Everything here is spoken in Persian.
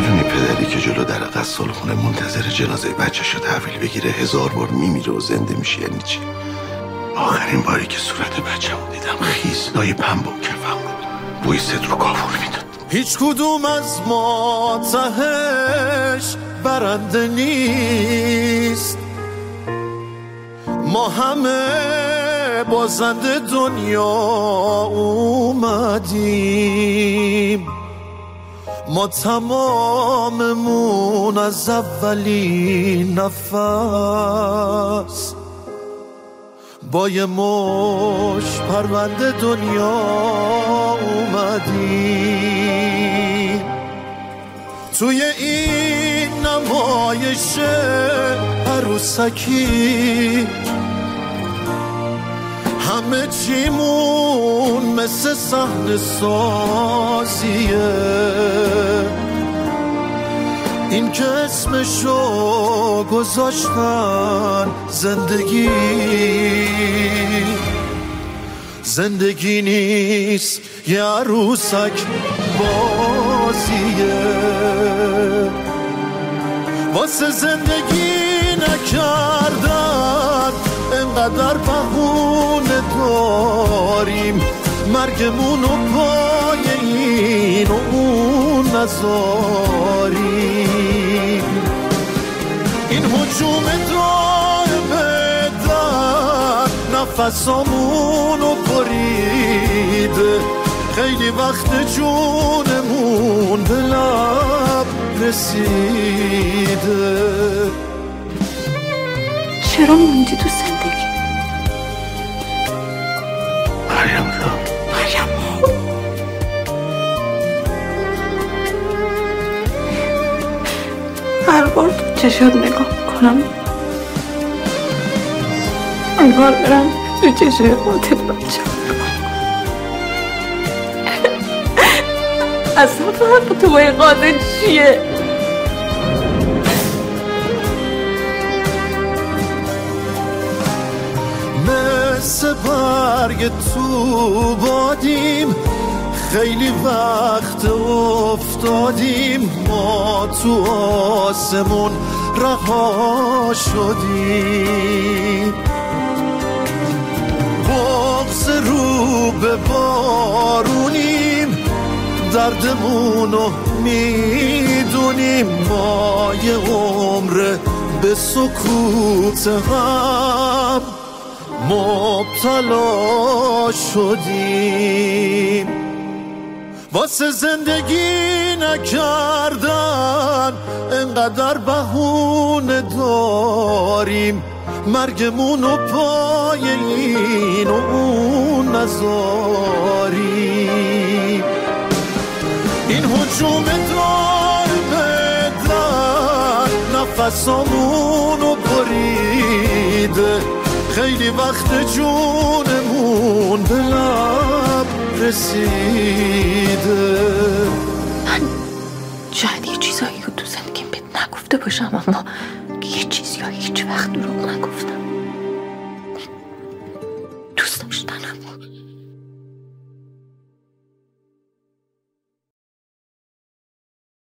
میدونی پدری که جلو در غسالخونه منتظر جنازه بچه‌شو تحویل بگیره 1000 بار میمیره و زنده میشه یعنی چی؟ آخرین باری که صورت بچه‌مو دیدم خیس لای پنبه و کفم بود، بوی صدر و کافور میداد. هیچ کدوم از ما تهش برنده نیست، ما همه بازنده دنیا اومدیم، ما تماممون از اولین نفس با یه مش پرونده دنیا اومدیم. توی این نمایش عروسکی همه چیمون مثل صحنه سازیه، این که اسمشو گذاشتن زندگی نیست یه عروسک بازیه. واسه زندگی نکردن انقدر بهونه داریم، مرگمونو پای این و اون نذاریم. این هجوم دائمه در نفسامونو بریده، خیلی وقت جونمون به لب رسیده. چرا موندی تو زندگی؟ مریم جان، هر بار تو چشات نگاه کنم انگار برم تو چشای قاتل بچم. اصلا فرق تو با این قاتل چیه؟ مثل برگ تو بادیم، خیلی وقت افتادیم، ما تو آسمون رها شدیم. بغض رو به بارونیم، دردمونو میدونیم، ما یه عمر به سکوت هم مبتلا شدیم. واسه زندگی نکردن انقدر بهونه داریم، مرگمونو پای این و اون نذاریم. این هجوم دائمه در نفسامونو بریده، خیلی وقت جونمون به لب رسیده. من شاید یه چیزایی رو تو زندگیم بهت نگفته باشم، اما یه چیزی هیچ وقت دروغ نگفتم.